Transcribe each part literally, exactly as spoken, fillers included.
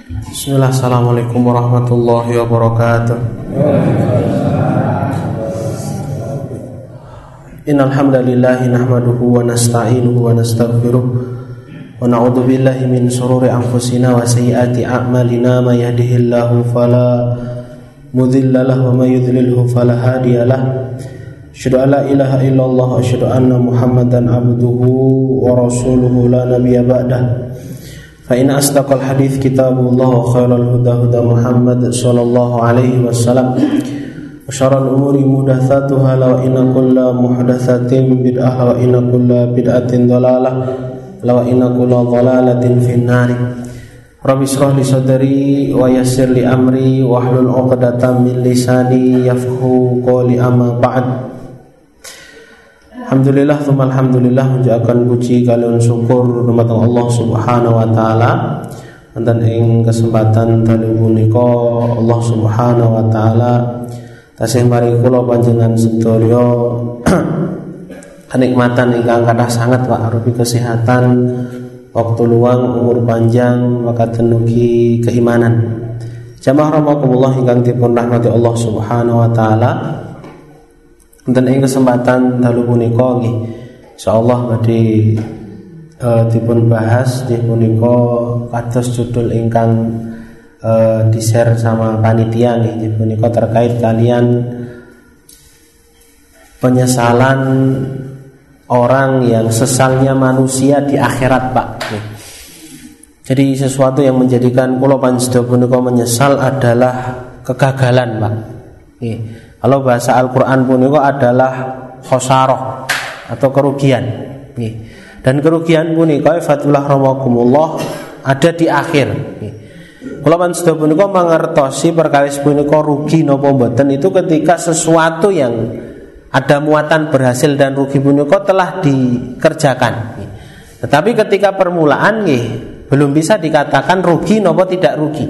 Bismillah, assalamualaikum warahmatullahi wabarakatuh. Innal hamdalillah nahmaduhu wa nasta'inuhu wa nastaghfiruh wa na'udzu billahi min shururi anfusina wa sayyiati a'malina may yahdihillahu fala mudilla lahu wa may yudlilhu fala hadiya lahu. Asyhadu an la ilaha illallah wa asyhadu anna Muhammadan abduhu wa rasuluhu la nabiyya ba'dah. Fa inna asdaqal hadits kitabullah wa khairal huda huda Muhammad sallallahu alaihi wasallam. Wa syarrul umuri muhdatsatuha wa inna kulla muhdatsatin bid'ah wa inna kulla bid'atin dhalalah wa inna kulla dhalalatin finnar. Rabbi shrah li sadri wa yassir li amri wa hlul 'uqdatam min lisani yafqahu qawli amma ba'd. Alhamdulillah, tsumma alhamdulillah, mengucapkan puji kalian syukur dumateng Allah Subhanahu wa taala. Wonten ing kesempatan dalu punika Allah Subhanahu wa taala tasih maringi kula panjenengan sedaya kenikmatan ingkang kathah sanget Pak, arupi kesehatan, waktu luang, umur panjang, makaten ugi keimanan. Jamaah rahimakumullah ingkang dipun rahmati Allah Subhanahu wa taala. Dan ing kesempatan dalu punika nggih insyaallah badhe e, dipun bahas nggih punika kados judul ingkang e, di-share sama panitia nggih punika terkait kalian penyesalan orang yang sesalnya manusia di akhirat Pak. Jadi sesuatu yang menjadikan kula panjenengan punika menyesal adalah kegagalan Pak. Nggih. Kalau bahasa Al-Quran punika adalah khosarah atau kerugian. Dan kerugian punika fatullah rahmakumullah ada di akhir. Kalau panjenengan punika mangertosi perkawis punika rugi napa mboten itu ketika sesuatu yang ada muatan berhasil dan rugi punika telah dikerjakan. Tetapi ketika permulaan nggih belum bisa dikatakan rugi napa tidak rugi.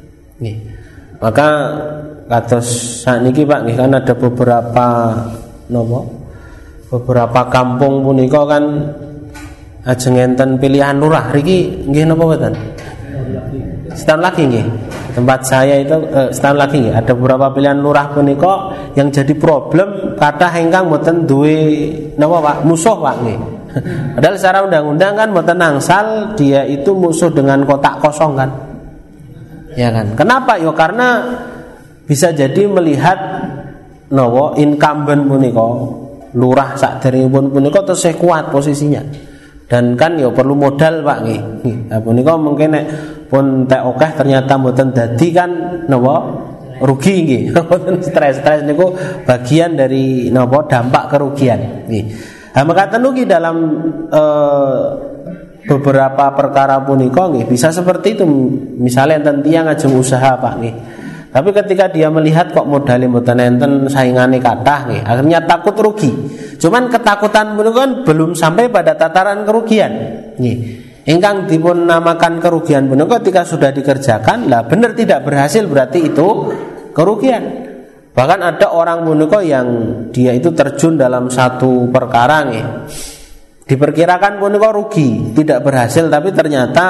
Maka kados sakniki Pak nggih kan ada beberapa napa beberapa kampung punika kan ajeng enten pilihan lurah niki nggih napa mboten setahun lagi nggih tempat saya itu eh, setahun lagi nggih ada beberapa pilihan lurah punika yang jadi problem kathah ingkang mboten duwe napa Pak musuh Pak nggih. Padahal secara undang-undang kan mboten angsal dia itu musuh dengan kotak kosong kan. Ya kan? Kenapa? Yo karena bisa jadi melihat nawa incumbent punika lurah saderengipun punika tesih kuat posisinya. Dan kan ya perlu modal Pak nggih. Nah punika mungkin nek pun tek akeh ternyata mboten dadi kan nawa rugi nggih. Mboten stres-stres niku bagian dari napa dampak kerugian nggih. Nah mekaten ugi dalam eh, beberapa perkara punika nggih bisa seperti itu. Misalnya enten tiyang ngajeng usaha Pak nggih. Tapi ketika dia melihat kok modalnya mboten enten saingane kathah nggih, akhirnya takut rugi. Cuman ketakutan punika kan belum sampai pada tataran kerugian. Nggih. Ingkang dipun namakan kerugian punika ketika sudah dikerjakan, lah benar tidak berhasil berarti itu kerugian. Bahkan ada orang punika yang dia itu terjun dalam satu perkara nggih. Diperkirakan punika rugi, tidak berhasil tapi ternyata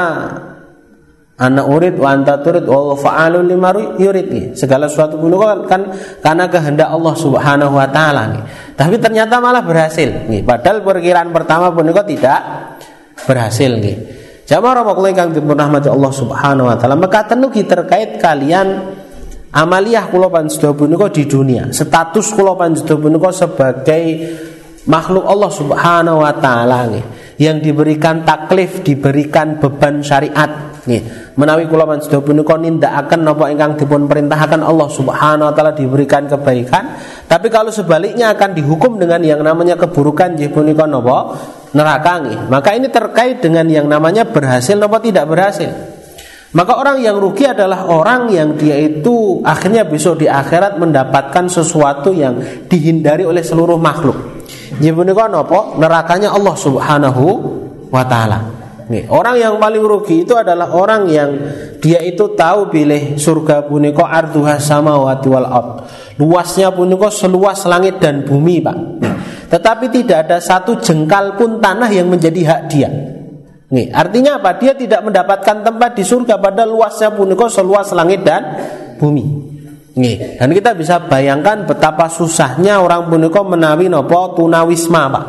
ana urid wa anta turid wa fa'alul lima yurid. Segala sesuatu punika kan karena kehendak Allah Subhanahu wa taala nggih. Tapi ternyata malah berhasil nggih. Padahal perkiraan pertama punika tidak berhasil nggih. Jamaah rahimakumullah kang dipun rahmati Allah Subhanahu wa taala. Maka tenugi terkait kalian amaliyah kula panjenengan punika di dunia. Status kula panjenengan punika sebagai makhluk Allah Subhanahu wa taala nggih. Yang diberikan taklif, diberikan beban syariat nggih. Menawi kula panjenengan punika nindakaken napa ingkang dipun perintahaken Allah Subhanahu wa taala diberikan kebaikan, tapi kalau sebaliknya akan dihukum dengan yang namanya keburukan nggih punika napa neraka nggih. Maka ini terkait dengan yang namanya berhasil napa tidak berhasil. Maka orang yang rugi adalah orang yang dia itu akhirnya besok di akhirat mendapatkan sesuatu yang dihindari oleh seluruh makhluk. Nggih punika napa nerakanya Allah Subhanahu wa taala. Nih, orang yang paling rugi itu adalah orang yang dia itu tahu pilih surga punika arduha samawati wal ard. Luasnya punika seluas langit dan bumi, Pak. Nih, tetapi tidak ada satu jengkal pun tanah yang menjadi hak dia. Nih, artinya apa? Dia tidak mendapatkan tempat di surga pada luasnya punika seluas langit dan bumi. Nih, dan kita bisa bayangkan betapa susahnya orang punika menawi napa tunawisma, Pak.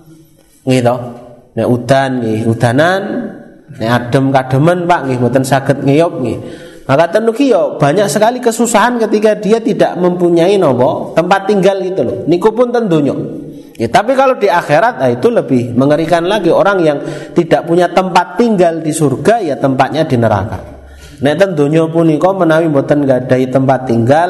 Nggih to. Nek udan nggih, udanan, nek adem kademen, Pak, nggih mboten saged ngiyup nggih. Maka tenuki yo banyak sekali kesusahan ketika dia tidak mempunyai napa tempat tinggal gitu loh. Niku pun ten donya. Ya, tapi kalau di akhirat nah itu lebih mengerikan lagi, orang yang tidak punya tempat tinggal di surga ya tempatnya di neraka. Nek ten donya punika menawi mboten gadhahi tempat tinggal,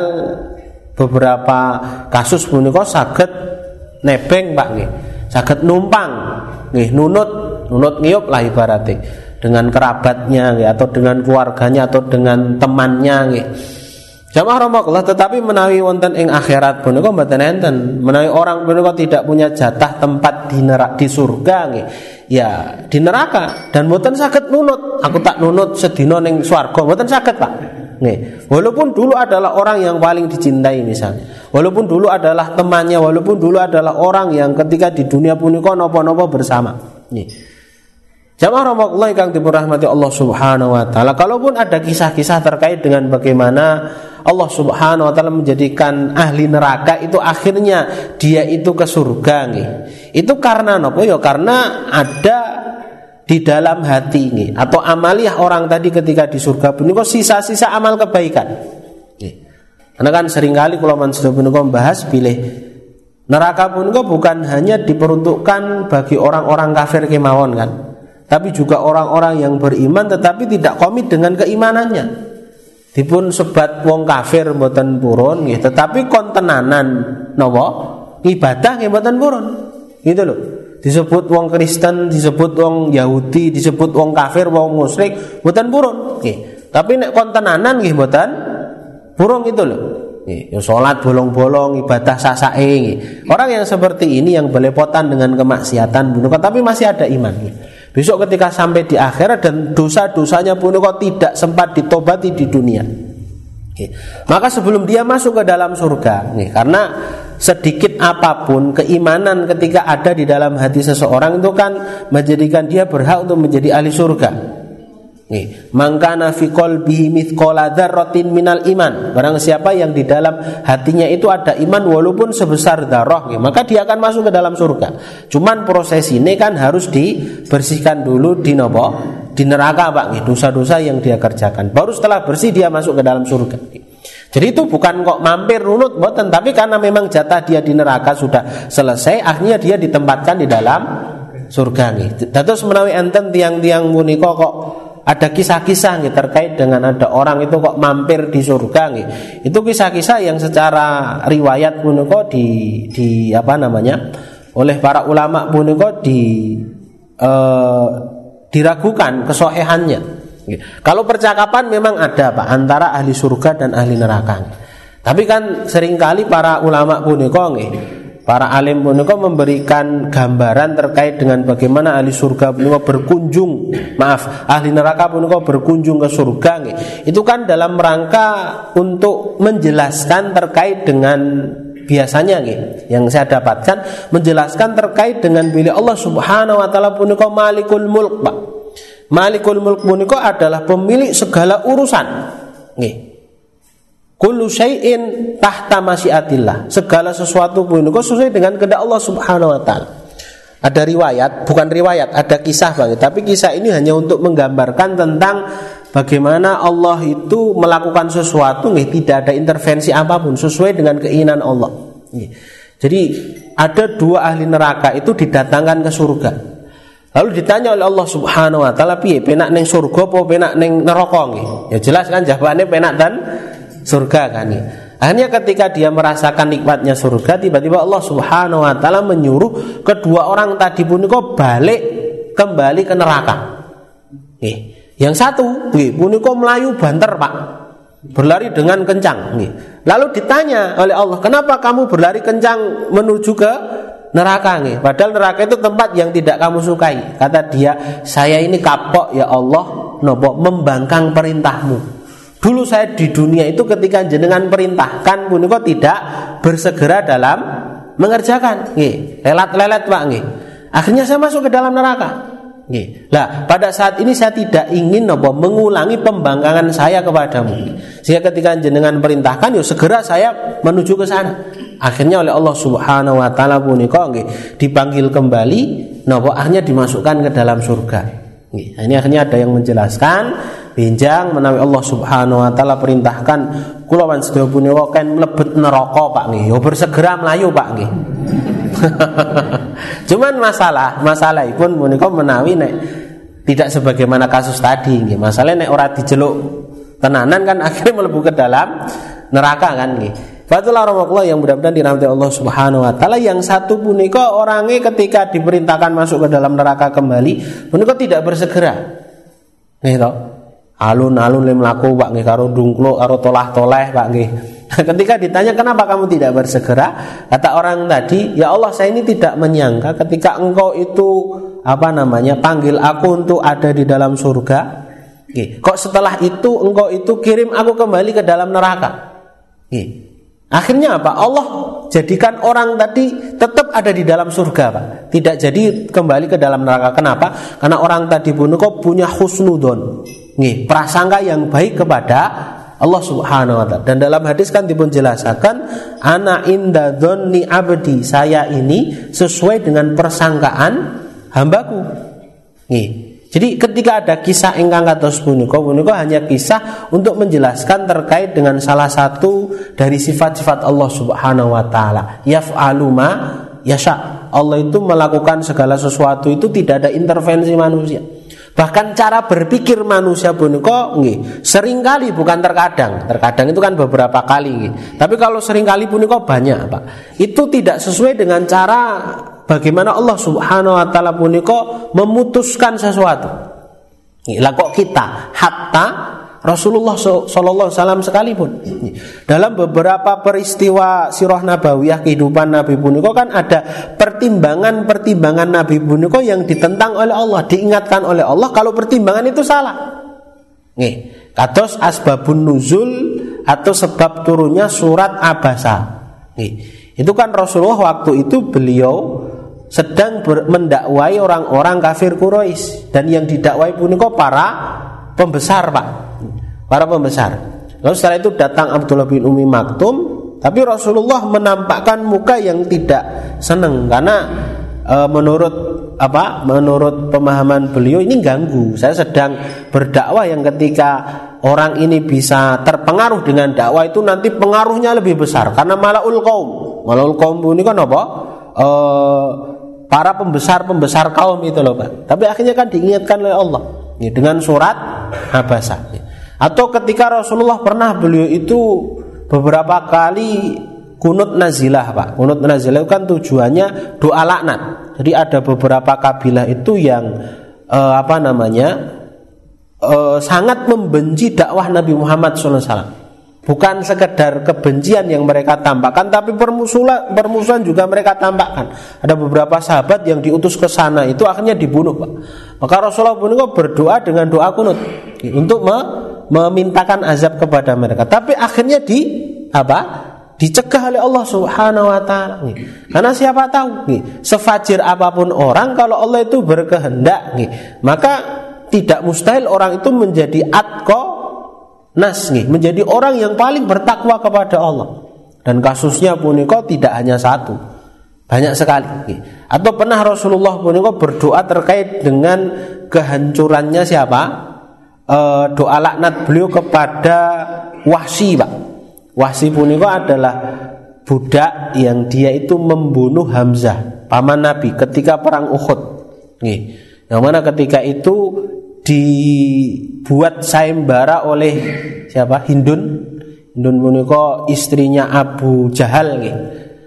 beberapa kasus punika saged nebeng, Pak nggih. Saged numpang nggih, nunut nunut ngiyup lah ibarate dengan kerabatnya nggih, atau dengan keluarganya atau dengan temannya nggih. Jamaah rahimakumullah, tetapi menawi wonten ing akhirat punika mboten enten. Menawi orang punika tidak punya jatah tempat di neraka di surga nggih, ya di neraka dan mboten saged nunut. Aku tak nunut sedina ning swarga, mboten saged, Pak. Nggih. Walaupun dulu adalah orang yang paling dicintai misalnya. Walaupun dulu adalah temannya, walaupun dulu adalah orang yang ketika di dunia punika napa-napa bersama. Nggih. Jamaah rahmatullah yang dirahmati Allah Subhanahu wa taala, kalaupun ada kisah-kisah terkait dengan bagaimana Allah Subhanahu wa taala menjadikan ahli neraka itu akhirnya dia itu ke surga nggih. Itu karena napa ya? Karena ada di dalam hati nggih, atau amaliah orang tadi ketika di surga punika sisa-sisa amal kebaikan. Nggih. Karena kan seringkali kula men sedaya punika membahas pilih neraka punika bukan hanya diperuntukkan bagi orang-orang kafir kemawon kan, tapi juga orang-orang yang beriman tetapi tidak komit dengan keimanannya. Dipun sebat wong kafir mboten purun nggih, tetapi kontenanan napa ibadah nggih mboten purun. Gitu loh. Disebut wong Kristen, disebut wong Yahudi, disebut wong kafir, wong musyrik mboten purun nggih. Tapi nek kontenanan nggih mboten purun gitu loh. Nggih, ya salat bolong-bolong, ibadah sasake nggih. Orang yang seperti ini yang belepotan dengan kemaksiatan punika tapi masih ada iman nggih. Besok ketika sampai di akhirat dan dosa-dosanya pun kok tidak sempat ditobati di dunia, okay, maka sebelum dia masuk ke dalam surga, okay, karena sedikit apapun keimanan ketika ada di dalam hati seseorang itu kan menjadikan dia berhak untuk menjadi ahli surga. Okay. Mangkana fi qalbihi mithqala dzarratin minal iman. Barang siapa yang di dalam hatinya itu ada iman walaupun sebesar dzarrah, okay, maka dia akan masuk ke dalam surga. Cuman proses ini kan harus dibersihkan dulu di nopo? Di neraka, Pak, okay, dosa-dosa yang dia kerjakan. Baru setelah bersih dia masuk ke dalam surga. Okay. Jadi itu bukan kok mampir runut mboten, tapi karena memang jatah dia di neraka sudah selesai, akhirnya dia ditempatkan di dalam surga nggih. Dados menawi enten tiang-tiang punika kok ada kisah-kisah nih terkait dengan ada orang itu kok mampir di surga nih. Itu kisah-kisah yang secara riwayat punika di di apa namanya? oleh para ulama punika di eh, diragukan kesohihannya. Kalau percakapan memang ada, Pak, antara ahli surga dan ahli neraka. Tapi kan seringkali para ulama punika nggih, para alim punika memberikan gambaran terkait dengan bagaimana ahli surga punika berkunjung, maaf, ahli neraka punika berkunjung ke surga nggih. Itu kan dalam rangka untuk menjelaskan terkait dengan biasanya nggih, yang saya dapatkan menjelaskan terkait dengan bila Allah Subhanahu wa taala punika Malikul Mulk, Pak. Malikul Mulk punika adalah pemilik segala urusan. Nggih. Kullu syai'in tahta masyiatillah. Segala sesuatu pun itu sesuai dengan kehendak Allah Subhanahu wa taala. Ada riwayat, bukan riwayat, ada kisah Bang. Tapi kisah ini hanya untuk menggambarkan tentang bagaimana Allah itu melakukan sesuatu nggih, tidak ada intervensi apapun, sesuai dengan keinginan Allah. Nggih. Jadi ada dua ahli neraka itu didatangkan ke surga. Lalu ditanya oleh Allah Subhanahu wa taala, "Piye penak ning surga apa penak ning neraka?" nggih. Ya jelas kan jawabannya penak dan surga kan ya. Akhirnya ketika dia merasakan nikmatnya surga, tiba-tiba Allah Subhanahu wa taala menyuruh kedua orang tadi punika balik kembali ke neraka. Nggih. Yang satu nggih punika melayu banter, Pak. Berlari dengan kencang nggih. Lalu ditanya oleh Allah, "Kenapa kamu berlari kencang menuju ke neraka nggih? Padahal neraka itu tempat yang tidak kamu sukai." Kata dia, "Saya ini kapok ya Allah nopo membangkang perintahmu. Dulu saya di dunia itu ketika jenengan perintahkan punika tidak bersegera dalam mengerjakan, nggih, lelat-lelet, Pak, nggih. Akhirnya saya masuk ke dalam neraka. Nggih. Lah, pada saat ini saya tidak ingin apa mengulangi pembangkangan saya kepadamu. Sehingga ketika jenengan perintahkan, yo segera saya menuju ke sana. Akhirnya oleh Allah Subhanahu wa taala punika nggih dipanggil kembali, napa akhirnya dimasukkan ke dalam surga. Nggih. Ini akhirnya ada yang menjelaskan benjang menawi Allah Subhanahu wa taala perintahkan kula wan sedaya punika kan mlebet neraka Pak nggih. Yo bersegera mlayu Pak nggih. Cuman masalah masalahipun menika menawi nek tidak sebagaimana kasus tadi nggih. Masalah nek ora dijeluk tenanan kan akhirnya mlebu ke dalam neraka kan nggih. Fatulah rahmatullah yang mudah-mudahan dirahmati Allah Subhanahu wa taala. Yang satu punika orangnya ketika diperintahkan masuk ke dalam neraka kembali punika tidak bersegera. Nggih to. Alun-alun le mlaku Pak nggih karo dungkluk karo tolah-toleh Pak nggih. Ketika ditanya kenapa kamu tidak bersegera, kata orang tadi, ya Allah saya ini tidak menyangka ketika engkau itu apa namanya panggil aku untuk ada di dalam surga, Oke. Kok setelah itu engkau itu kirim aku kembali ke dalam neraka. Oke. Akhirnya apa? Allah jadikan orang tadi tetap ada di dalam surga, Pak. Tidak jadi kembali ke dalam neraka. Kenapa? Karena orang tadi pun kok punya husnudon, nih, prasangka yang baik kepada Allah Subhanahu wa taala. Dan dalam hadis kan dipun jelaskan, ana inda dzanni abdi, saya ini sesuai dengan persangkaan hambaku. Nih. Jadi ketika ada kisah ingkang kados punika, punika hanya kisah untuk menjelaskan terkait dengan salah satu dari sifat-sifat Allah Subhanahu wa taala. Yaf'alu ma yasha. Allah itu melakukan segala sesuatu itu tidak ada intervensi manusia. Bahkan cara berpikir manusia punika nggih seringkali, bukan terkadang. Terkadang itu kan beberapa kali nggih. Tapi kalau seringkali punika banyak, Pak. Itu tidak sesuai dengan cara bagaimana Allah Subhanahu wa taala punika memutuskan sesuatu. Lah kok kita hatta Rasulullah sallallahu alaihi wasallam sekalipun dalam beberapa peristiwa sirah nabawiyah kehidupan Nabi punika kan ada pertimbangan-pertimbangan Nabi punika yang ditentang oleh Allah, diingatkan oleh Allah kalau pertimbangan itu salah. Nggih, kados asbabun nuzul atau sebab turunnya surat Abasa. Nggih. Itu kan Rasulullah waktu itu beliau sedang ber- mendakwai orang-orang kafir Quraisy, dan yang didakwai punika para pembesar, Pak. Para pembesar. Lalu setelah itu datang Abdullah bin Umi Maktum, tapi Rasulullah menampakkan muka yang tidak senang karena e, menurut apa? Menurut pemahaman beliau ini ganggu. Saya sedang berdakwah yang ketika orang ini bisa terpengaruh dengan dakwah itu nanti pengaruhnya lebih besar karena malaul qaum. Malaul qaum ini kan apa? E, para pembesar-pembesar kaum itu loh, Pak. Tapi akhirnya kan diingatkan oleh Allah ya, dengan surat Abasa. Atau ketika Rasulullah pernah beliau itu beberapa kali kunut nazilah, Pak. Kunut nazilah itu kan tujuannya doa laknat. Jadi ada beberapa kabilah itu yang eh, apa namanya eh, sangat membenci dakwah Nabi Muhammad shallallahu alaihi wasallam. Bukan sekedar kebencian yang mereka tampakkan, tapi permusuhan, permusuhan juga mereka tampakkan. Ada beberapa sahabat yang diutus ke sana itu akhirnya dibunuh, Pak. Maka Rasulullah pun berdoa dengan doa kunut untuk me- memintakan azab kepada mereka. Tapi akhirnya di apa? Dicegah oleh Allah Subhanahu wa taala. Karena siapa tahu, nih, sefajir apapun orang, kalau Allah itu berkehendak, nih, maka tidak mustahil orang itu menjadi atqa nas, nih, menjadi orang yang paling bertakwa kepada Allah. Dan kasusnya punika tidak hanya satu, banyak sekali. Nih. Atau pernah Rasulullah punika berdoa terkait dengan kehancurannya siapa? E, doa laknat beliau kepada Wahsy, Pak. Wahsy punika adalah budak yang dia itu membunuh Hamzah, paman Nabi, ketika perang Uhud. Nih. Yang mana ketika itu dibuat sayembara oleh siapa? Hindun. Hindun punika istrinya Abu Jahal nggih.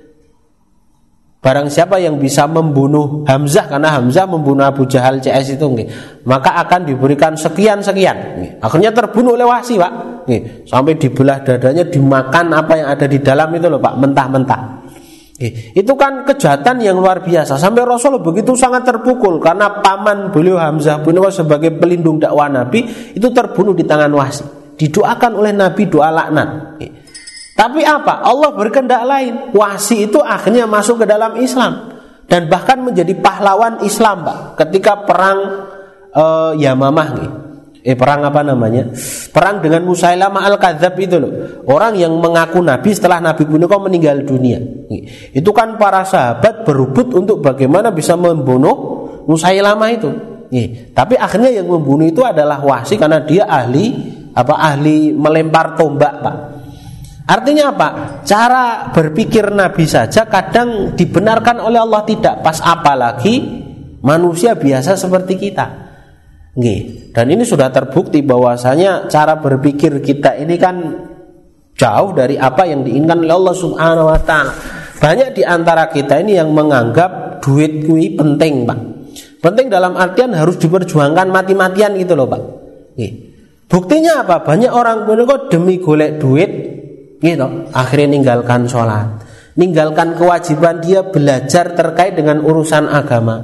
Barang siapa yang bisa membunuh Hamzah, karena Hamzah membunuh Abu Jahal C S itu nggih, maka akan diberikan sekian-sekian nggih. Akhirnya terbunuh oleh Wahsy, Pak. Nggih, sampai dibelah dadanya, dimakan apa yang ada di dalam itu loh, Pak, mentah-mentah. Itu kan kejahatan yang luar biasa. Sampai Rasul begitu sangat terpukul karena paman beliau Hamzah punika sebagai pelindung dakwah Nabi itu terbunuh di tangan Wahsy. Didoakan oleh Nabi doa laknat. Tapi apa? Allah berkehendak lain. Wahsy itu akhirnya masuk ke dalam Islam dan bahkan menjadi pahlawan Islam, Pak. Ketika perang uh, Yamamah nih. Eh perang apa namanya? Perang dengan Musailamah al-Kadzab itu loh. Orang yang mengaku nabi setelah nabi punika meninggal dunia. Itu kan para sahabat berebut untuk bagaimana bisa membunuh Musailamah itu. Nih, tapi akhirnya yang membunuh itu adalah Wahsy karena dia ahli apa ahli melempar tombak, Pak. Artinya apa? Cara berpikir Nabi saja kadang dibenarkan oleh Allah tidak pas, apalagi manusia biasa seperti kita. Nggih. Dan ini sudah terbukti bahwasanya cara berpikir kita ini kan jauh dari apa yang diinginkan oleh Allah Subhanahu wa taala. Banyak di antara kita ini yang menganggap duit kuwi penting, Pak. Penting dalam artian harus diperjuangkan mati-matian gitu loh, Pak. Nggih. Buktinya apa? Banyak orang menika demi golek duit gitu, akhirnya ninggalkan sholat, ninggalkan kewajiban dia belajar terkait dengan urusan agama,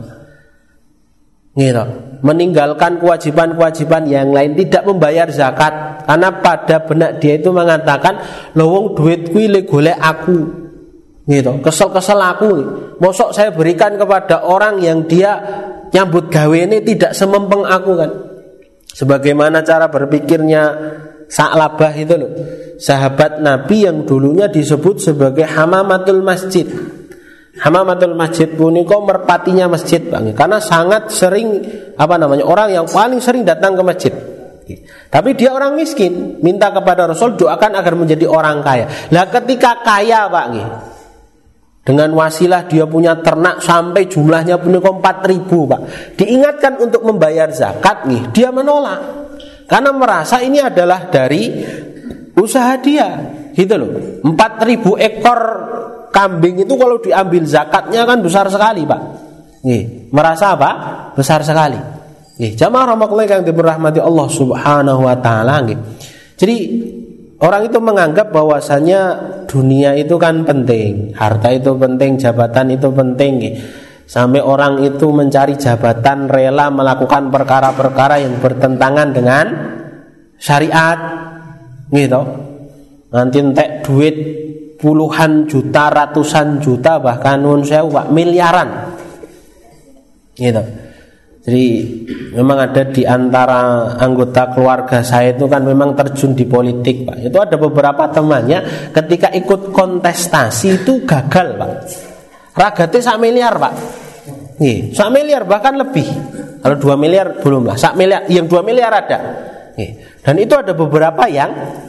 gitu, meninggalkan kewajiban-kewajiban yang lain, tidak membayar zakat, karena pada benak dia itu mengatakan, lowong duit kuwi le golek aku, gitu, kesel-kesel aku, mosok saya berikan kepada orang yang dia nyambut gawe ini tidak semempeng aku kan, sebagaimana cara berpikirnya Sa'labah itu loh, sahabat Nabi yang dulunya disebut sebagai Hamamatul Masjid. Hamamatul Masjid punika merpatinya masjid, Bang. Karena sangat sering apa namanya orang yang paling sering datang ke masjid. Tapi dia orang miskin, minta kepada Rasul doakan agar menjadi orang kaya. Lah ketika kaya, Pak, dengan wasilah dia punya ternak sampai jumlahnya punika empat ribu, Pak. Diingatkan untuk membayar zakat nih, dia menolak. Karena merasa ini adalah dari usaha dia, gitu loh. empat ribu ekor kambing itu kalau diambil zakatnya kan besar sekali, Pak. Nih, merasa apa? Besar sekali. Nih, jamaah rahmatullahi yang dirahmati Allah Subhanahu wa taala, nih. Jadi orang itu menganggap bahwasanya dunia itu kan penting, harta itu penting, jabatan itu penting, nih. Sampai orang itu mencari jabatan, rela melakukan perkara-perkara yang bertentangan dengan syariat, gitu. Nanti entek duit puluhan juta, ratusan juta, bahkan nun sewu, Pak, miliaran, gitu. Jadi memang ada di antara anggota keluarga saya itu kan memang terjun di politik, Pak. Itu ada beberapa temannya ketika ikut kontestasi itu gagal, Pak. Ragate sak miliar, Pak. Nih, sak miliar bahkan lebih. Kalau dua miliar belum lah. Sak miliar, yang dua miliar ada. Nih. Dan itu ada beberapa yang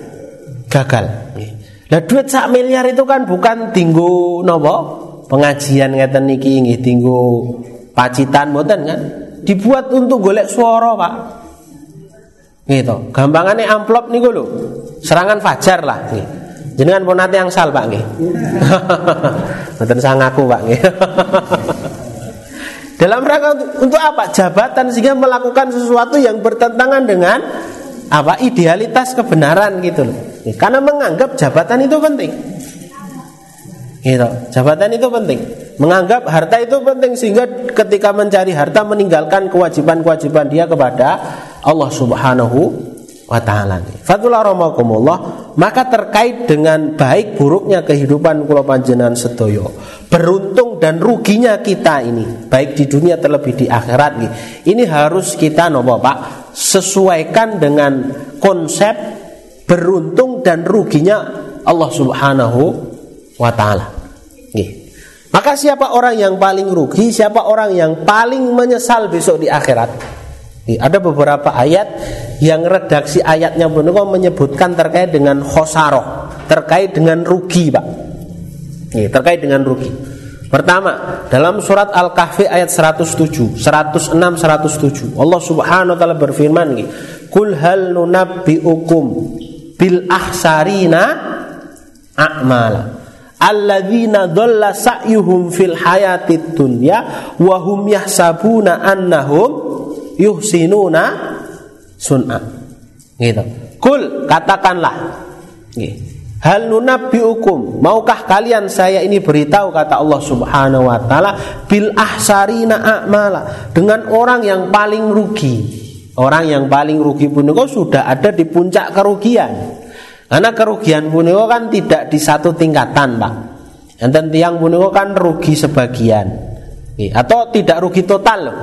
gagal. Nih. Lah duit sak miliar itu kan bukan tinggu nopo pengajian ngeten niki nggih, tinggu pacitan mboten kan. Dibuat untuk golek suara, Pak. Gitu. Gampangane amplop niku lho. Serangan fajar lah nggih. Jenengan pun nate angsal, Pak nggih. Mboten sangaku, Pak nggih. Dalam rangka untuk apa? Jabatan, sehingga melakukan sesuatu yang bertentangan dengan apa? Idealitas kebenaran gitu loh. Karena menganggap jabatan itu penting. Gitu. Jabatan itu penting. Menganggap harta itu penting, sehingga ketika mencari harta meninggalkan kewajiban-kewajiban dia kepada Allah Subhanahu wa ta'ala. Fadullah rahmakumullah. Maka terkait dengan baik buruknya kehidupan kula panjenengan sedaya, beruntung dan ruginya kita ini, baik di dunia terlebih di akhirat nih, ini harus kita nopo, Pak, sesuaikan dengan konsep beruntung dan ruginya Allah Subhanahu wa ta'ala. Maka siapa orang yang paling rugi, siapa orang yang paling menyesal besok di akhirat? Ada beberapa ayat yang redaksi ayatnya benar menyebutkan terkait dengan khosaroh, terkait dengan rugi, Pak. Nih, terkait dengan rugi. Pertama, dalam surat Al-Kahfi ayat seratus tujuh, seratus enam, seratus tujuh, Allah Subhanahu wa taala berfirman nih, "Qul hal nunabbiukum bil ahsarina a'mala alladzina dhalla sa'yuhum fil hayatid dunya wa hum yahsabuna annahum yuhsinuna sun'a." Gitu. Kul, katakanlah, hal nunabbiukum, maukah kalian saya ini beritahu, kata Allah Subhanahu wa taala, bil ahsarina a'mala, dengan orang yang paling rugi. Orang yang paling rugi punika sudah ada di puncak kerugian. Karena kerugian punika kan tidak di satu tingkatan, Pak. Enten tiyang punika kan rugi sebagian, atau tidak rugi total loh.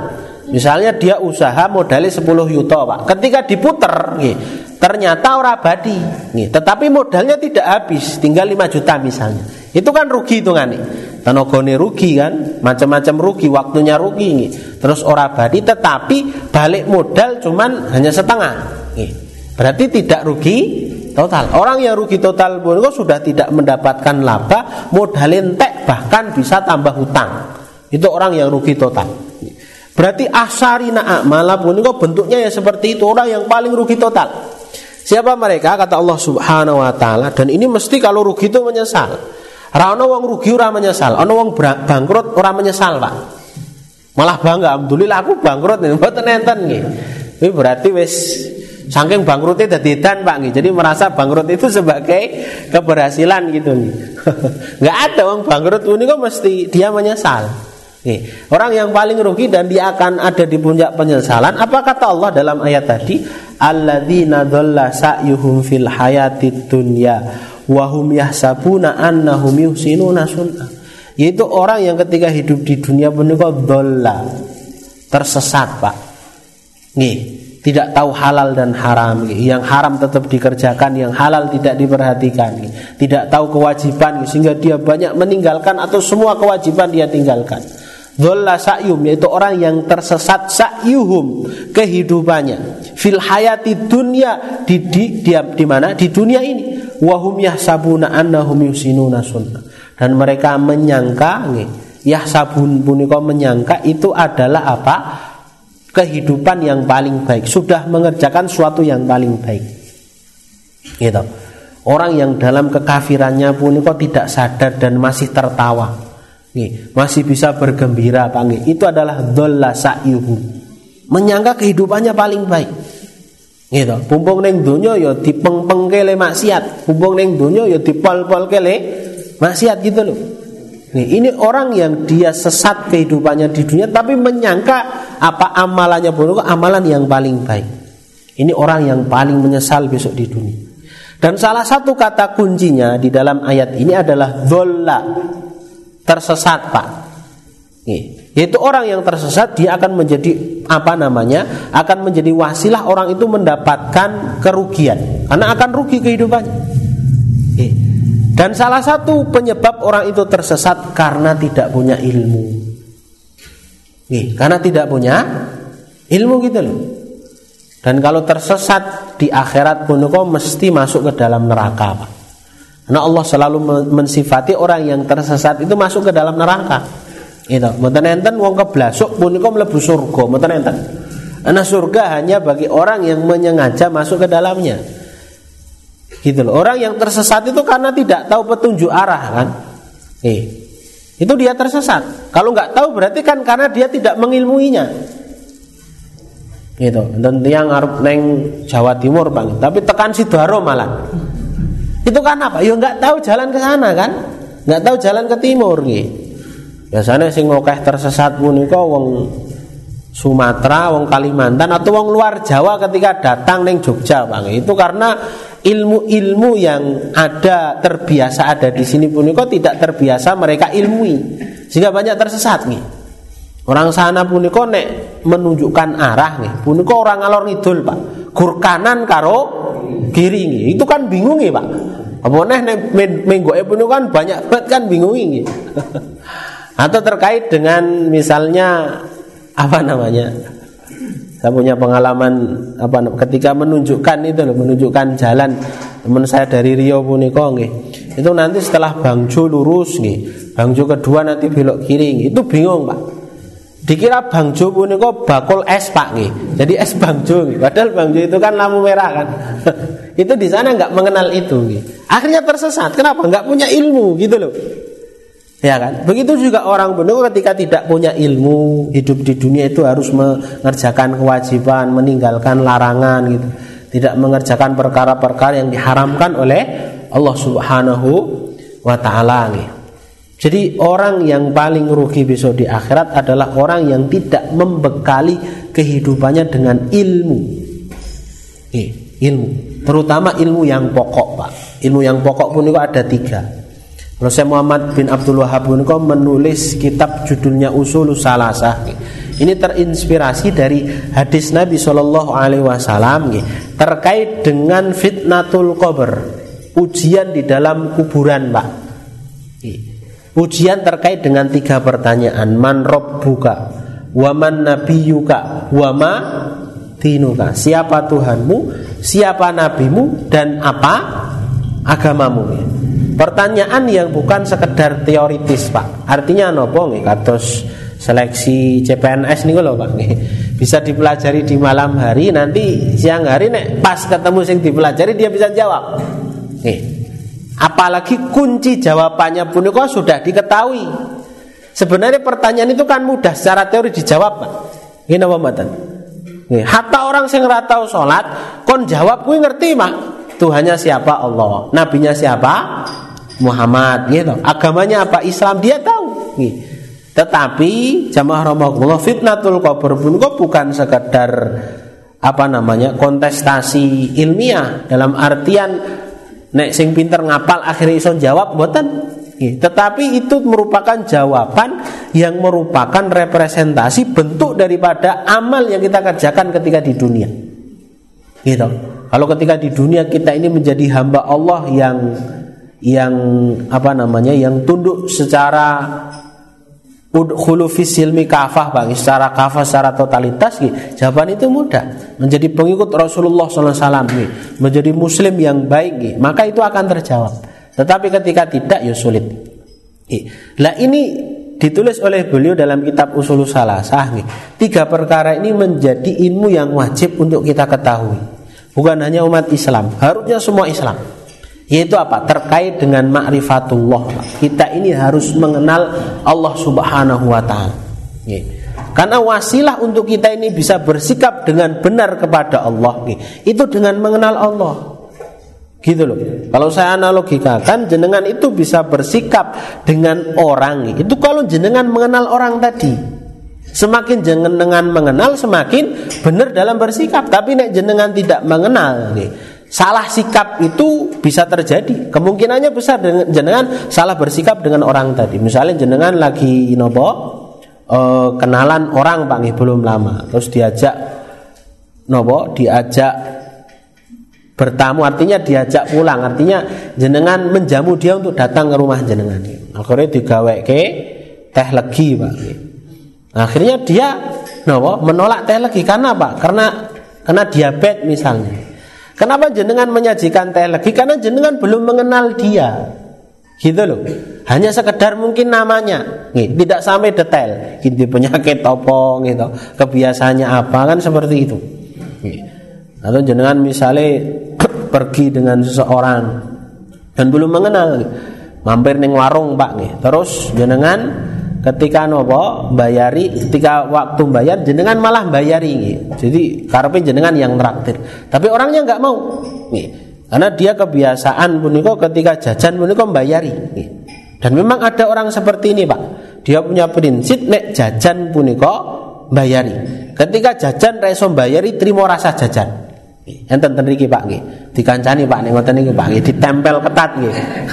Misalnya dia usaha modalnya sepuluh juta Pak. Ketika diputer nggih, ternyata ora abadi nggih, tetapi modalnya tidak habis, tinggal lima juta misalnya. Itu kan rugi hitungane. Tenagane rugi kan, macam-macam rugi, waktunya rugi nggih. Terus ora abadi tetapi balik modal cuman hanya setengah nggih. Berarti tidak rugi total. Orang yang rugi total pun sudah tidak mendapatkan laba, modal entek bahkan bisa tambah hutang. Itu orang yang rugi total. Berarti asarina a'mala pun bentuknya ya seperti itu, orang yang paling rugi total. Siapa mereka? Kata Allah Subhanahu wa taala, dan ini mesti kalau rugi itu menyesal. Ra ono wong rugi ora menyesal, ono wong bangkrut ora menyesal, Pak. Malah bangga, alhamdulillah aku bangkrut nih, mboten enten nggih. Ini berarti wis saking bangkrutnya dadi edan, Pak nggih. Jadi merasa bangkrut itu sebagai keberhasilan gitu nih. Enggak ada wong bangkrut niku mesti dia menyesal. Nih, orang yang paling rugi dan dia akan ada di puncak penyesalan. Apa kata Allah dalam ayat tadi? Alladzina dhalla sa'yuhum fil hayatid dunya wa hum yahsabuna annahum yuhsinuna sun'a. Yaitu orang yang ketika hidup di dunia punika dhalla, tersesat, Pak. Nih, tidak tahu halal dan haram. Yang haram tetap dikerjakan, yang halal tidak diperhatikan. Tidak tahu kewajiban sehingga dia banyak meninggalkan atau semua kewajiban dia tinggalkan. Dhalla sa'yum, yaitu orang yang tersesat sa'yuhum, kehidupannya fil hayati dunya, di di di, di mana? Di dunia ini. Wa hum yahsabuna annahum yusinuna sunna. Dan mereka menyangka nggih, yahsabun punika menyangka itu adalah apa? Kehidupan yang paling baik, sudah mengerjakan suatu yang paling baik. Gitu. Orang yang dalam kekafirannya punika tidak sadar dan masih tertawa. Nih, masih bisa bergembira Pak nggih. Itu adalah dhalla sa'yuhu. Menyangka kehidupannya paling baik. Gitu. Pumpung ning donya ya dipeng-pengke le maksiat, pumpung ning donya ya dipol-polke le maksiat gitu loh. Nih, ini orang yang dia sesat kehidupannya di dunia tapi menyangka apa amalannya pun amalan yang paling baik. Ini orang yang paling menyesal besok di dunia. Dan salah satu kata kuncinya di dalam ayat ini adalah dhalla, tersesat, Pak. Nih, yaitu orang yang tersesat dia akan menjadi apa namanya? Akan menjadi wasilah orang itu mendapatkan kerugian karena akan rugi kehidupannya. Nih. Dan salah satu penyebab orang itu tersesat karena tidak punya ilmu. Nih, karena tidak punya ilmu gitu loh. Dan kalau tersesat di akhirat pun kok mesti masuk ke dalam neraka, Pak. Karena Allah selalu mensifati orang yang tersesat itu masuk ke dalam neraka. Itu, mboten enten wong keblasuk punika mlebu surga, mboten enten. Karena surga hanya bagi orang yang menyengaja masuk ke dalamnya. Gitu loh. Orang yang tersesat itu karena tidak tahu petunjuk arah kan. Eh, itu dia tersesat. Kalau nggak tahu berarti kan karena dia tidak mengilmuinya. Gitu. Dan yang arep neng Jawa Timur Bang, tapi tekan Sidoarjo malah. Itu kan apa? Ya nggak tahu jalan ke sana kan, nggak tahu jalan ke timur gitu. Biasanya sing ngokeh tersesat punika wong Sumatera, wong Kalimantan atau wong luar Jawa ketika datang neng Jogja, Bang. Itu karena ilmu-ilmu yang ada terbiasa ada di sini punika tidak terbiasa mereka ilmui, sehingga banyak tersesat nih. Orang sana punika nek menunjukkan arah nih, punika orang ngalor ngidul, Pak. Gur kanan karo kiri nih. Itu kan bingung nih, Pak. Apa neh menggoe punika kan banyak banget kan bingung nih. Atau terkait dengan misalnya apa namanya? Saya punya pengalaman apa ketika menunjukkan itu loh, menunjukkan jalan teman saya dari Riau punika nggih. Itu nanti setelah Bangjo lurus nggih. Bangjo kedua nanti belok kiri nggih. Itu bingung, Pak. Dikira Bangjo punika bakul es, Pak nggih. Jadi es Bangjo nggih. Padahal Bangjo itu kan lampu merah kan. Itu di sana enggak mengenal itu nggih. Akhirnya tersesat. Kenapa? Enggak punya ilmu gitu loh. Ya kan? Begitu juga orang benar ketika tidak punya ilmu, hidup di dunia itu harus mengerjakan kewajiban, meninggalkan larangan gitu. Tidak mengerjakan perkara-perkara yang diharamkan oleh Allah Subhanahu wa taala gitu. Jadi orang yang paling rugi besok di akhirat adalah orang yang tidak membekali kehidupannya dengan ilmu. Eh, ilmu, terutama ilmu yang pokok, Pak. Ilmu yang pokok pun itu ada tiga. Rasul Muhammad bin Abdul Wahhab menulis kitab judulnya Ushulus Salasah. Ini terinspirasi dari hadis Nabi shallallahu alaihi wasallam terkait dengan fitnatul qabr, ujian di dalam kuburan, Pak. Ujian terkait dengan tiga pertanyaan: man rabbuka, wa man nabiyyuka, wa ma dinuka. Siapa Tuhanmu, siapa nabimu, dan apa agamamu. Pertanyaan yang bukan sekedar teoritis, Pak. Artinya nopo nggih kados seleksi C P N S niku lho, Pak. Bisa dipelajari di malam hari, nanti siang hari nek pas ketemu sing dipelajari dia bisa jawab. Nih. Apalagi kunci jawabannya punika sudah diketahui. Sebenarnya pertanyaan itu kan mudah secara teori dijawab, Pak. Nggih napa mboten? Nggih, hatta orang sing ora tau salat kon jawab kuwi ngerti, Pak. Tuhannya siapa? Allah. Nabinya siapa? Muhammad, gitu. Agamanya apa? Islam, dia tahu. Nggih. Tetapi jamaah rahmatullah, fitnatul qabr pun kok bukan sekedar apa namanya kontestasi ilmiah dalam artian nek sing pinter ngapal akhirnya iso jawab mboten. Tetapi itu merupakan jawaban yang merupakan representasi bentuk daripada amal yang kita kerjakan ketika di dunia. Gitu. Kalau ketika di dunia kita ini menjadi hamba Allah yang yang apa namanya yang tunduk secara udkhulu fis silmi kafah, Bang, secara kafah, secara totalitas gitu. Jawaban itu mudah. Menjadi pengikut Rasulullah sallallahu alaihi wasallam gitu. Menjadi muslim yang baik gitu. Maka itu akan terjawab. Tetapi ketika tidak ya sulit. Lah ini ditulis oleh beliau dalam kitab Ushulus Salasah gitu. Tiga perkara ini menjadi ilmu yang wajib untuk kita ketahui. Bukan hanya umat Islam, harusnya semua Islam. Yaitu apa? Terkait dengan ma'rifatullah. Kita ini harus mengenal Allah subhanahu wa ta'ala. Karena wasilah untuk kita ini bisa bersikap dengan benar kepada Allah, itu dengan mengenal Allah. Gitu loh. Kalau saya analogikan, jenengan itu bisa bersikap dengan orang, itu kalau jenengan mengenal orang tadi. Semakin jenengan mengenal, semakin benar dalam bersikap. Tapi nek jenengan tidak mengenal, salah sikap itu bisa terjadi. Kemungkinannya besar jenengan salah bersikap dengan orang tadi. Misalnya jenengan lagi nopo e, kenalan orang, Pak, belum lama, terus diajak nopo diajak bertamu, artinya diajak pulang, artinya jenengan menjamu dia untuk datang ke rumah jenengan. Akhirnya digaweke teh legi, Pak. Akhirnya dia nopo menolak teh legi karena apa? Karena karena diabetes misalnya. Kenapa jenengan menyajikan teh legi? Karena jenengan belum mengenal dia. Gitu loh. Hanya sekedar mungkin namanya, nih, tidak sampai detail. Ini penyakit apa gitu, kebiasaannya apa, kan seperti itu. Nih. Atau jenengan misalnya pergi dengan seseorang dan belum mengenal, mampir ning warung, Pak, nih. Terus jenengan ketika nopo bayari, ketika waktu bayar jenengan malah bayari gitu. Jadi karepe jenengan yang traktir, tapi orangnya nggak mau gitu. Karena dia kebiasaan puniko ketika jajan puniko bayari gitu. Dan memang ada orang seperti ini, Pak. Dia punya prinsip nek jajan puniko bayari. Ketika jajan ra iso bayari, trimo rasa jajan. Enten ten mriki, Pak, nggih. Dikancani, Pak, ning ngoten niku, Pak, nggih, ditempel ketat nggih.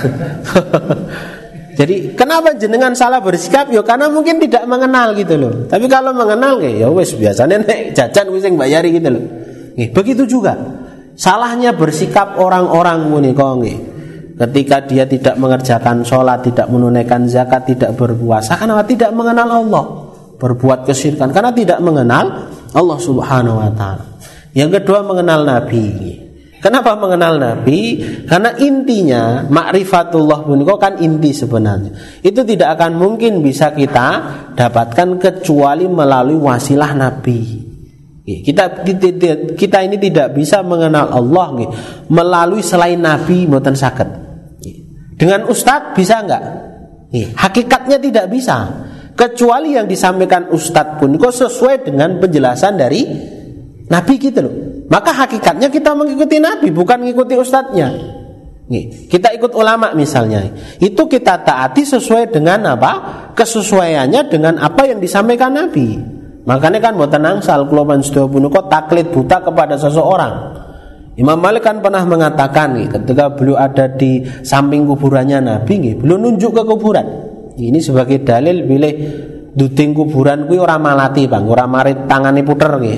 Jadi kenapa jenengan salah bersikap? Ya karena mungkin tidak mengenal gitu loh. Tapi kalau mengenal ya wis biasanya nek jajan wis sing bayari gitu loh. Nggih, begitu juga. Salahnya bersikap orang-orang punika nggih. Ketika dia tidak mengerjakan sholat, tidak menunaikan zakat, tidak berpuasa, karena tidak mengenal Allah. Berbuat kesyirikan karena tidak mengenal Allah Subhanahu wa taala. Yang kedua, mengenal Nabi. Kenapa mengenal Nabi? Karena intinya ma'rifatullah punika kan inti sebenarnya. Itu tidak akan mungkin bisa kita dapatkan kecuali melalui wasilah Nabi. Kita kita ini tidak bisa mengenal Allah melalui selain Nabi mboten saged. Dengan ustadz bisa enggak? Hakikatnya tidak bisa. Kecuali yang disampaikan ustadz pun kok sesuai dengan penjelasan dari Nabi gitu loh. Maka hakikatnya kita mengikuti Nabi, bukan mengikuti ustadznya. Kita ikut ulama misalnya, itu kita taati sesuai dengan apa? Kesesuaiannya dengan apa yang disampaikan Nabi. Makanya kan mboten angsal kula panjenengan punika taklid buta kepada seseorang. Imam Malik kan pernah mengatakan nih, ketika beliau ada di samping kuburannya Nabi, nih, beliau nunjuk ke kuburan. Ini sebagai dalil bilih duting kuburan kuwi ora malati, Bang, ora marit tangane puter nggih.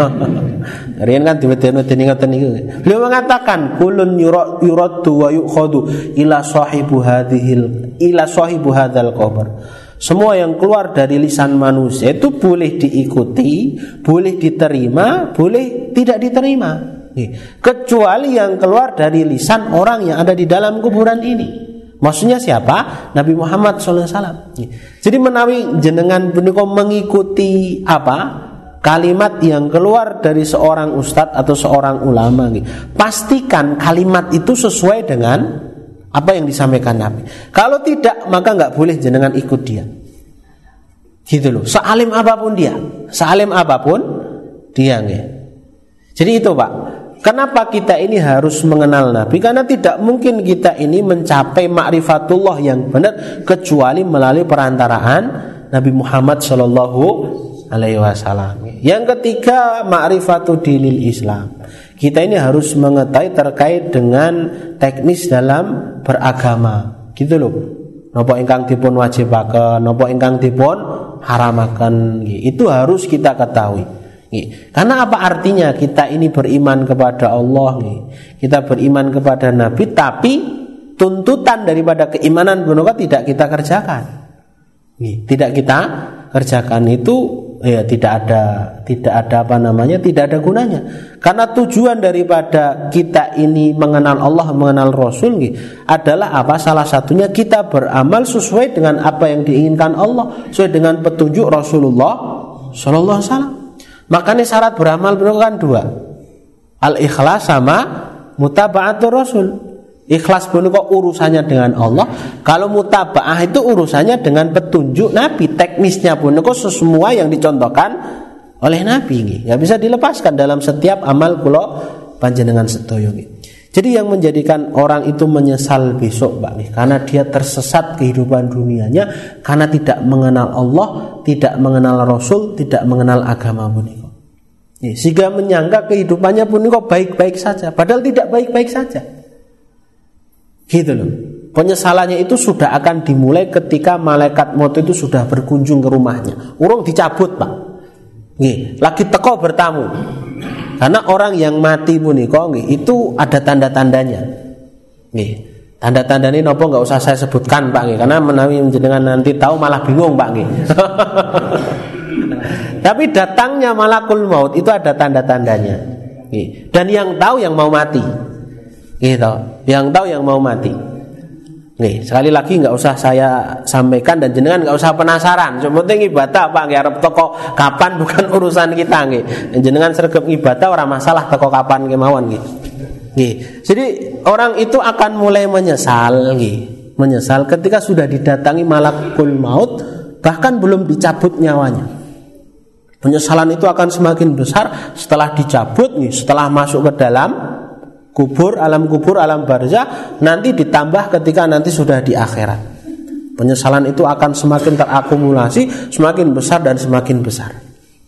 Riyen kan diwedeni ngoten niku. Beliau mengatakan kulun yuraddu wa yukhadu ila sahibu hadhil ila sahibu hadzal qabr. Semua yang keluar dari lisan manusia itu boleh diikuti, boleh diterima, boleh tidak diterima. Kecuali yang keluar dari lisan orang yang ada di dalam kuburan ini. Maksudnya siapa? Nabi Muhammad shallallahu alaihi wasallam. Jadi menawi jenengan punika mengikuti apa? Kalimat yang keluar dari seorang ustadz atau seorang ulama, pastikan kalimat itu sesuai dengan apa yang disampaikan Nabi. Kalau tidak, maka nggak boleh jenengan ikut dia. Gitu loh. Sealim apapun dia, sealim apapun dia, nggih. Jadi itu, Pak. Kenapa kita ini harus mengenal Nabi? Karena tidak mungkin kita ini mencapai ma'rifatullah yang benar kecuali melalui perantaraan Nabi Muhammad sallallahu alaihi wasallam. Yang ketiga, ma'rifatu dinil Islam. Kita ini harus mengetahui terkait dengan teknis dalam beragama. Gitu loh. Napa ingkang dipun wajibaken, napa ingkang dipun haramaken. Itu harus kita ketahui. Karena apa artinya kita ini beriman kepada Allah, kita beriman kepada Nabi, tapi tuntutan daripada keimanan punika tidak kita kerjakan, tidak kita kerjakan itu ya tidak ada tidak ada apa namanya tidak ada gunanya. Karena tujuan daripada kita ini mengenal Allah, mengenal Rasul adalah apa? Salah satunya kita beramal sesuai dengan apa yang diinginkan Allah, sesuai dengan petunjuk Rasulullah Sallallahu Alaihi Wasallam. Makanya syarat beramal itu kan dua, al-ikhlas sama mutaba'atur Rasul. Ikhlas itu urusannya dengan Allah. Kalau mutaba'ah itu urusannya dengan petunjuk Nabi. Teknisnya pun itu semua yang dicontohkan oleh Nabi. Gak bisa dilepaskan dalam setiap amal kula panjenengan sedaya. Jadi yang menjadikan orang itu menyesal besok, Pak, nih, karena dia tersesat kehidupan dunianya, karena tidak mengenal Allah, tidak mengenal Rasul, tidak mengenal agama punika. Sehingga menyangka kehidupannya punika baik-baik saja, padahal tidak baik-baik saja. Gitu loh. Penyesalannya itu sudah akan dimulai ketika malaikat maut itu sudah berkunjung ke rumahnya. Urung dicabut, Pak. Nggih, lagi teko bertamu. Karena orang yang mati punika nggih itu ada tanda-tandanya. Nggih. Tanda-tanda ini napa enggak usah saya sebutkan, Pak, nggih, karena menawi jenengan nanti tahu malah bingung, Pak, nggih. Tapi datangnya malakul maut itu ada tanda-tandanya. Nggih. Dan yang tahu yang mau mati. Gitu. Yang tahu yang mau mati. Nih, sekali lagi enggak usah saya sampaikan dan jenengan enggak usah penasaran. Sementing ibadah, Pak, nggih arep teko kapan bukan urusan kita nggih. Jenengan sregep ibadah ora masalah teko kapan kemawon nggih. Nggih. Jadi orang itu akan mulai menyesal nggih. Menyesal ketika sudah didatangi malakul maut bahkan belum dicabut nyawanya. Penyesalan itu akan semakin besar setelah dicabut nih, setelah masuk ke dalam kubur, alam kubur, alam barzah, nanti ditambah ketika nanti sudah di akhirat. Penyesalan itu akan semakin terakumulasi, semakin besar dan semakin besar.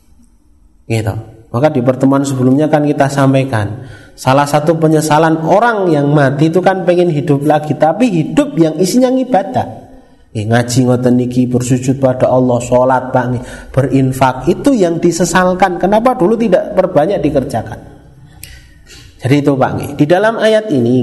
Gitu. Maka di pertemuan sebelumnya kan kita sampaikan, salah satu penyesalan orang yang mati itu kan pengen hidup lagi, tapi hidup yang isinya ibadah. Ngaji ngoten niki, bersujud pada Allah, sholat, Pak, berinfak, itu yang disesalkan. Kenapa dulu tidak perbanyak dikerjakan? Jadi itu, Pak. Di dalam ayat ini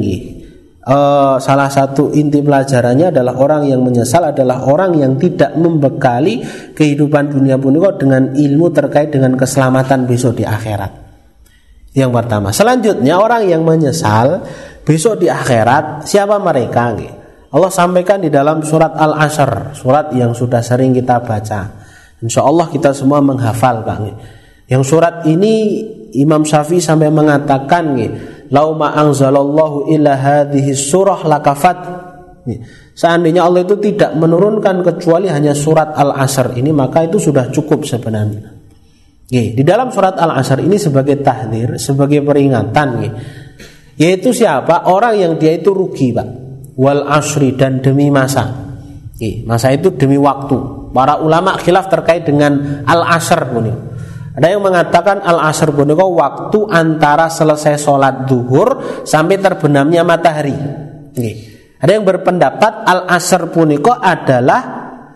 uh, salah satu inti pelajarannya adalah orang yang menyesal adalah orang yang tidak membekali kehidupan dunia punika dengan ilmu terkait dengan keselamatan besok di akhirat. Yang pertama. Selanjutnya orang yang menyesal besok di akhirat, siapa mereka? Allah sampaikan di dalam surat Al-Asr, surat yang sudah sering kita baca. Insya Allah kita semua menghafal, Pak. Yang surat ini Imam Syafi'i sampai mengatakan, "Lauma anzalallahu illa hadhihi surah lakafat." Seandainya Allah itu tidak menurunkan kecuali hanya surat Al-Asr ini, maka itu sudah cukup sebenarnya. Di dalam surat Al-Asr ini sebagai tahdzir, sebagai peringatan, yaitu siapa? Orang yang dia itu rugi, Pak. Wal asri, dan demi masa. Masa itu demi waktu. Para ulama khilaf terkait dengan Al-Asr punika. Ada yang mengatakan al-asr punika waktu antara selesai sholat zuhur sampai terbenamnya matahari. Ada yang berpendapat al-asr punika adalah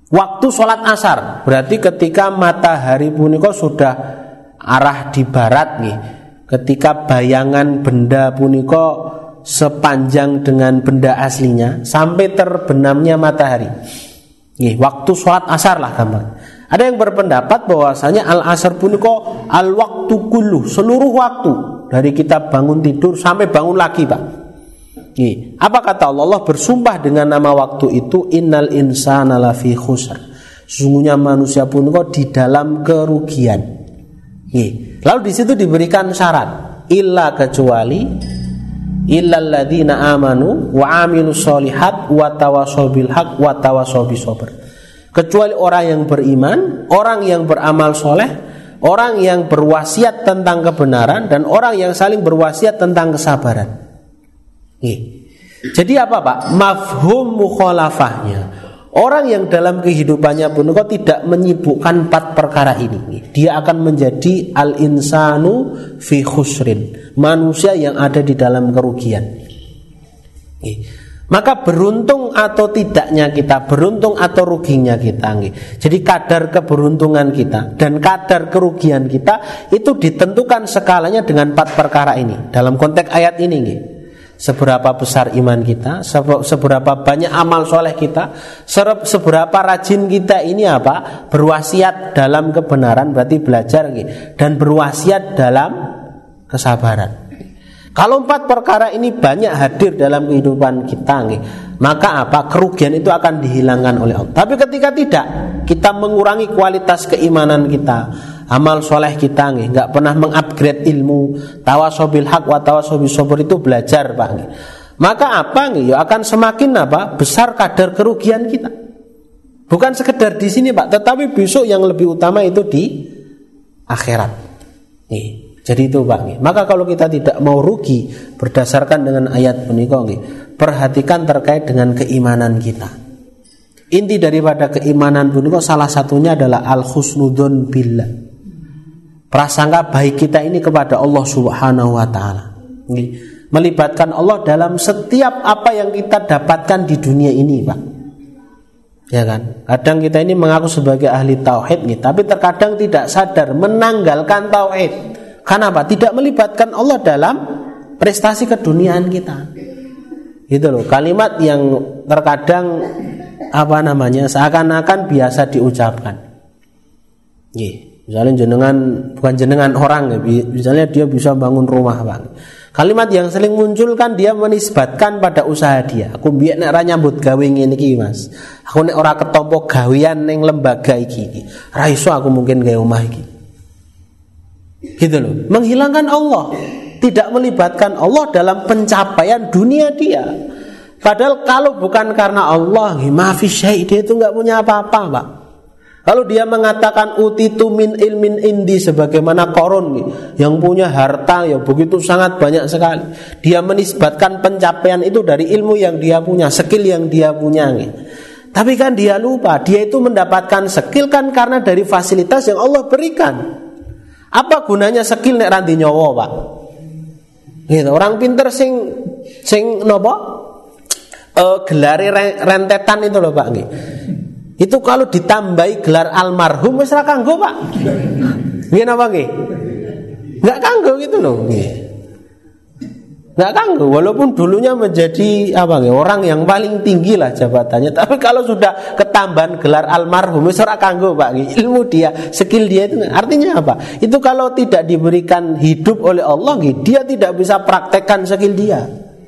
Waktu sholat asar berarti ketika matahari punika sudah arah di barat nih. Ketika bayangan benda punika sepanjang dengan benda aslinya sampai terbenamnya matahari. Nih, waktu sholat asar lah gambar. Ada yang berpendapat bahwasanya al asar punika al waktu kullu, seluruh waktu dari kita bangun tidur sampai bangun lagi, Pak. Nih, apa kata Allah? Allah bersumpah dengan nama waktu itu, innal insana lafi khusr. Sesungguhnya manusia punika di dalam kerugian. Nih, lalu di situ diberikan syarat, illa kecuali illal ladzina amanu wa amilus sholihat wa tawassaw bil haq wa tawassaw bis sabr. Kecuali orang yang beriman, orang yang beramal soleh, orang yang berwasiat tentang kebenaran, dan orang yang saling berwasiat tentang kesabaran. Nih. Jadi apa, Pak? Mafhum mukhalafahnya, orang yang dalam kehidupannya pun kok tidak menyibukkan empat perkara ini, dia akan menjadi al-insanu fi khusrin, manusia yang ada di dalam kerugian. Maka beruntung atau tidaknya kita, beruntung atau ruginya kita, jadi kadar keberuntungan kita dan kadar kerugian kita itu ditentukan skalanya dengan empat perkara ini. Dalam konteks ayat ini, seberapa besar iman kita, seberapa banyak amal soleh kita, seberapa rajin kita ini apa? Berwasiat dalam kebenaran, berarti belajar, dan berwasiat dalam kesabaran. Kalau empat perkara ini banyak hadir dalam kehidupan kita, maka apa? Kerugian itu akan dihilangkan oleh Allah. Tapi ketika tidak, kita mengurangi kualitas keimanan kita, amal soleh kita, nggak pernah mengupgrade ilmu, tawassaw bil haq wa tawassaw bis sabr, itu belajar, Pak. Maka apa? Ya akan semakin apa? Besar kadar kerugian kita. Bukan sekedar di sini, Pak, tetapi besok yang lebih utama itu di akhirat. Nih. Jadi itu, Pak. Maka kalau kita tidak mau rugi berdasarkan dengan ayat punika, perhatikan terkait dengan keimanan kita. Inti daripada keimanan punika salah satunya adalah al-husnudzon billah. Prasangka baik kita ini kepada Allah Subhanahu wa taala. Melibatkan Allah dalam setiap apa yang kita dapatkan di dunia ini, Pak. Ya kan? Kadang kita ini mengaku sebagai ahli tauhid nih, tapi terkadang tidak sadar menanggalkan tauhid. Karena apa? Tidak melibatkan Allah dalam prestasi keduniaan kita. Gitu loh. Kalimat yang terkadang apa namanya? Seakan-akan biasa diucapkan. Nggih. Misalnya jenengan, bukan jenengan orang ya, misalnya dia bisa bangun rumah, Bang. Kalimat yang sering muncul kan dia menisbatkan pada usaha dia. Aku biar nek ra nyambut gawe ngene iki, Mas. Aku nek ora ketompo gawean ning lembaga iki, ra iso aku mungkin gawe omah iki. Gitu loh, menghilangkan Allah, tidak melibatkan Allah dalam pencapaian dunia dia. Padahal kalau bukan karena Allah, maafi syai', dia itu nggak punya apa-apa, Pak. Kalau dia mengatakan utitu min ilmin indi, sebagaimana Qarun yang punya harta ya begitu sangat banyak sekali, dia menisbatkan pencapaian itu dari ilmu yang dia punya, skill yang dia punya. Tapi kan dia lupa, dia itu mendapatkan skill kan karena dari fasilitas yang Allah berikan. Apa gunanya skill nek ranti nyawa, Pak? Gitu, orang pinter sing sing napa? Uh, gelare rentetan itu loh, Pak, nggih. Itu kalau ditambahi gelar almarhum wis ra kanggo, Pak. Nggih napa nggih? Enggak kanggo gitu loh, nggih. Enggak kanggo, walaupun dulunya menjadi apa nggih, orang yang paling tinggi lah jabatannya, tapi kalau sudah ketambahan gelar almarhum wis ora kanggo, Pak. Ilmu dia, skill dia itu artinya apa? Itu kalau tidak diberikan hidup oleh Allah, dia tidak bisa praktekkan skill dia.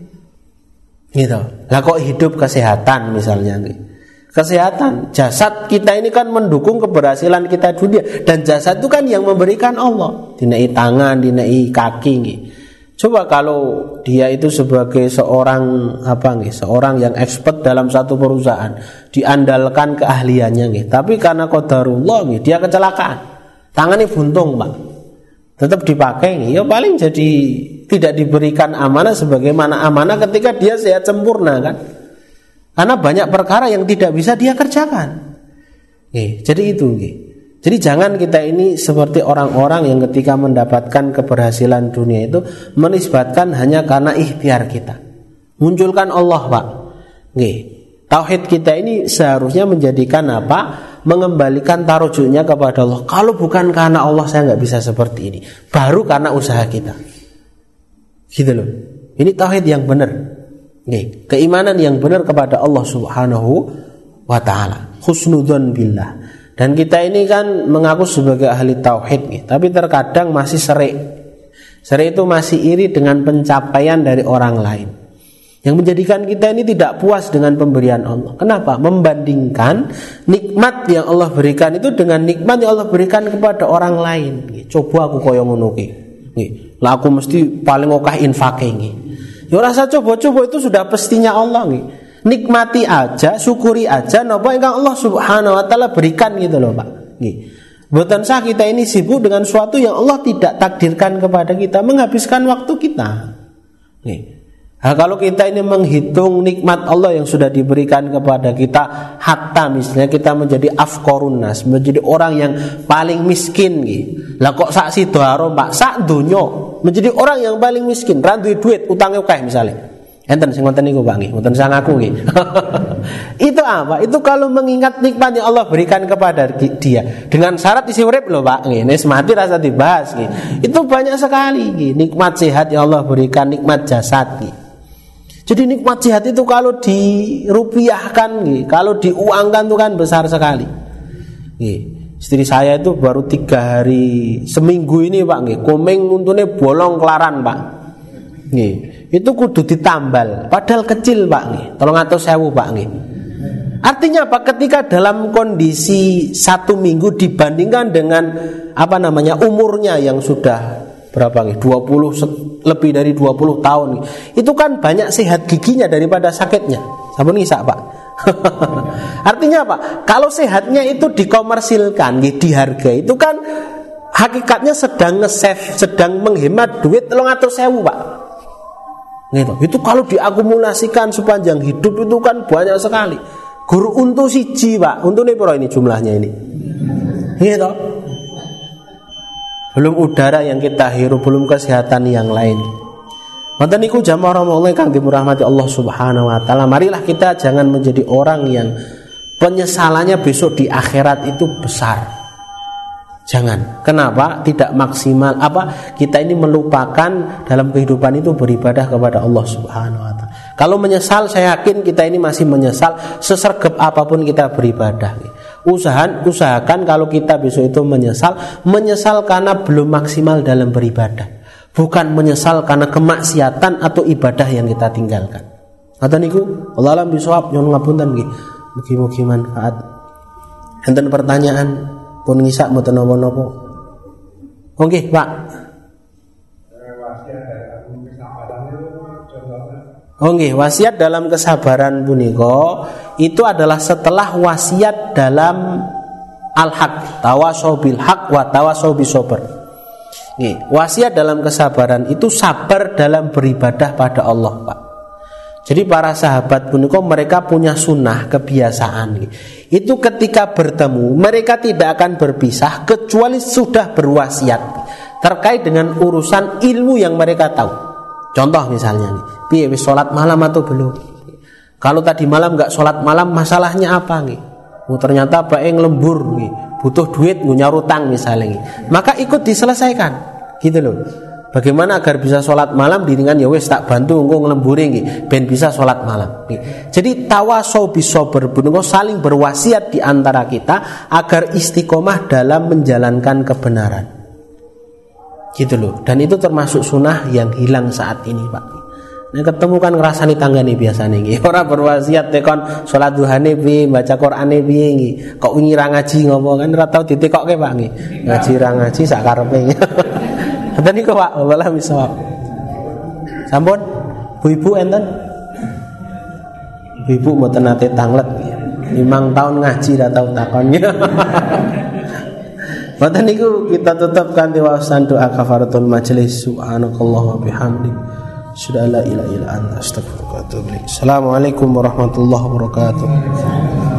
Gitu. Lah kok hidup kesehatan misalnya, kesehatan, jasad kita ini kan mendukung keberhasilan kita dunia, dan jasad itu kan yang memberikan Allah. Dinai tangan, dinai kaki, nggih. Coba kalau dia itu sebagai seorang apa nggih, seorang yang expert dalam satu perusahaan, diandalkan keahliannya nggih, tapi karena qadarullah nggih, dia kecelakaan, tangannya buntung, Pak. Tetap dipakai nggih, ya paling jadi tidak diberikan amanah sebagaimana amanah ketika dia sehat sempurna kan. Karena banyak perkara yang tidak bisa dia kerjakan. Nggih, jadi itu nggih. Jadi jangan kita ini seperti orang-orang yang ketika mendapatkan keberhasilan dunia itu menisbatkan hanya karena ikhtiar kita. Munculkan Allah, Pak. Nggih. Tauhid kita ini seharusnya menjadikan apa? Mengembalikan tarujuknya kepada Allah. Kalau bukan karena Allah saya nggak bisa seperti ini. Baru karena usaha kita. Gitu loh. Ini tauhid yang benar. Nih, keimanan yang benar kepada Allah Subhanahu wa taala. Husnudzon billah. Dan kita ini kan mengaku sebagai ahli tauhid nih, tapi terkadang masih serik. Serik itu masih iri dengan pencapaian dari orang lain. Yang menjadikan kita ini tidak puas dengan pemberian Allah. Kenapa? Membandingkan nikmat yang Allah berikan itu dengan nikmat yang Allah berikan kepada orang lain. Coba aku koyo ngono ki. Lah aku mesti paling akeh infake iki. Ya rasa coba-coba itu sudah pastinya Allah nih. Nikmati aja, syukuri aja napa ingkang Allah Subhanahu wa taala berikan gitu loh, Pak. Nggih. Mboten sah kita ini sibuk dengan sesuatu yang Allah tidak takdirkan kepada kita, menghabiskan waktu kita. Nggih. Nah, kalau kita ini menghitung nikmat Allah yang sudah diberikan kepada kita, hatta misalnya kita menjadi afqorun nas, menjadi orang yang paling miskin gitu. Lah kok sak sidaro Pak, sak donya menjadi orang yang paling miskin, ra duwe duit, utangnya akeh misalnya. Enten sing ngoten niku Pak nggih, mboten sang aku nggih. Itu apa? Itu kalau mengingat nikmat yang Allah berikan kepada dia dengan syarat isi urip lho Pak nggih. Nek mati rasa dibahas nggih. Itu banyak sekali nggih, nikmat sehat yang Allah berikan, nikmat jasad nggih. Jadi nikmat sehat itu kalau dirupiahkan, gitu, kalau diuangkan itu kan besar sekali. Gitu. Istri saya itu baru tiga hari seminggu ini Pak, gitu, komeng untune bolong kelaran Pak. Gitu. Itu kudu ditambal, padahal kecil Pak. Gitu. Tolong atus sewu Pak. Gitu. Artinya apa? Ketika dalam kondisi satu minggu dibandingkan dengan apa namanya umurnya yang sudah berapa nih? dua puluh lebih dari dua puluh tahun nih. Itu kan banyak sehat giginya daripada sakitnya. Sampun ngisak, Pak. Artinya apa? Kalau sehatnya itu dikomersilkan, dihargai, itu kan hakikatnya sedang nge-save, sedang menghemat duit telung atus sewu, Pak. Gitu. Itu kalau diakumulasikan sepanjang hidup itu kan banyak sekali. Guru untu siji, Pak. Untune piro ini jumlahnya ini? Gitu. Belum udara yang kita hirup, belum kesehatan yang lain. Wonten niku jamaah Ramadan kang dirahmati Allah Subhanahu wa taala. Marilah kita jangan menjadi orang yang penyesalannya besok di akhirat itu besar. Jangan. Kenapa? Tidak maksimal. Apa? Kita ini melupakan dalam kehidupan itu beribadah kepada Allah Subhanahu wa taala. Kalau menyesal, saya yakin kita ini masih menyesal sesergap apapun kita beribadah. Usahakan, usahakan kalau kita besok itu menyesal, menyesal karena belum maksimal dalam beribadah, bukan menyesal karena kemaksiatan atau ibadah yang kita tinggalkan. Kata niku, Allah alam bisawab, nyuwun ngapunten nggih. Mugi-mugi manfaat. Enten pertanyaan pun ngisak mboten napa-napa. Nggih, Pak. Oh nggih, wasiat dalam kesabaran punika itu adalah setelah wasiat dalam al-haq, tawasau bil haq wa tawasau bis sabr. Nggih, wasiat dalam kesabaran itu sabar dalam beribadah pada Allah, Pak. Jadi para sahabat punika mereka punya sunnah, kebiasaan. Itu ketika bertemu mereka tidak akan berpisah kecuali sudah berwasiat terkait dengan urusan ilmu yang mereka tahu. Contoh misalnya nih, piye wis salat malam atau belum? Kalau tadi malam enggak salat malam, masalahnya apa nih? Oh, ternyata bae nglembur nih, butuh duit ngunyar utang misalnya nih. Maka ikut diselesaikan. Gitu loh. Bagaimana agar bisa salat malam dengan ya wis tak bantu engko nglembure nggih ben bisa salat malam. Nih. Jadi tawasau bis sabr punika saling berwasiat di antara kita agar istiqomah dalam menjalankan kebenaran. Gitu loh. Dan itu termasuk sunnah yang hilang saat ini, Pak. Nah, ketemu kan ngrasani tanggane biasane nggih. Ora berwasiat tekon salat duhane piye, baca Qur'ane piye nggih. Kok wingi ra ngaji ngopo kan ora tau ditekokke, Pak nggih. Ngaji ra ngaji sak karepe. Ngoten niku, Pak. Wallah misawab. Sampun? Bu-ibu enten? Bu-ibu mboten nate tanglet. Limang tahun ngaji ra tau takon. Maka niku kita tutup kanthi wawasan doa kafaratul majelis. Subhanakallah wa bihamdik, asyhadu an la ilaha illa anta, astaghfiruka wa atubu ilaik. Assalamualaikum warahmatullahi wabarakatuh.